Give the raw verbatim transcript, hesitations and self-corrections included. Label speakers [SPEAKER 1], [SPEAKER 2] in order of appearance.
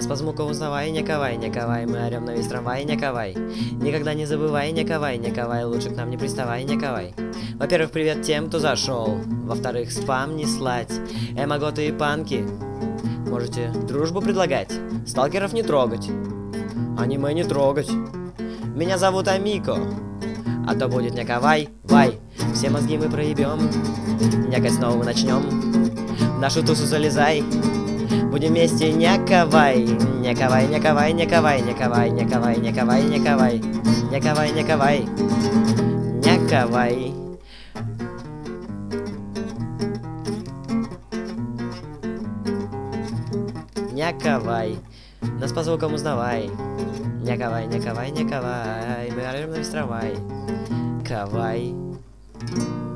[SPEAKER 1] Нас по звуку узнавай, не ковай, не ковай. Мы орем на весь трамвай, не ковай. Никогда не забывай, не ковай, не ковай. Лучше к нам не приставай, не ковай. Во-первых, привет тем, кто зашел. Во-вторых, спам не слать. Эмаготы и панки. Можете дружбу предлагать, сталкеров не трогать, аниме не трогать. Меня зовут Амико, а то будет не ковай, вай. Все мозги мы проебем, някать снова мы начнем. В нашу тусу залезай, будем вместе не ковай. Не ковай, не ковай, не ковай, не ковай, не ковай, не ковай, не ковай. Не ковай, не ковай, не ковай. Не ковай, нас по звукам узнавай. Не ковай, не ковай, не ковай. Мы орем на весь трамвай. Ковай.